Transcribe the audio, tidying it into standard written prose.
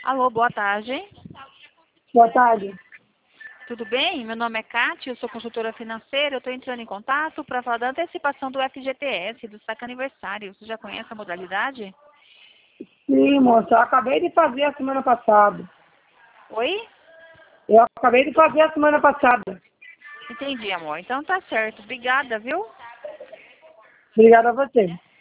Alô, boa tarde. Boa tarde. Tudo bem? Meu nome é Kátia, eu sou consultora financeira. Eu estou entrando em contato para falar da antecipação do FGTS, do saque aniversário. Você já conhece a modalidade? Sim, moça, eu acabei de fazer a semana passada. Oi? Eu acabei de fazer a semana passada. Entendi, amor. Então tá certo. Obrigada, viu? Obrigada a você.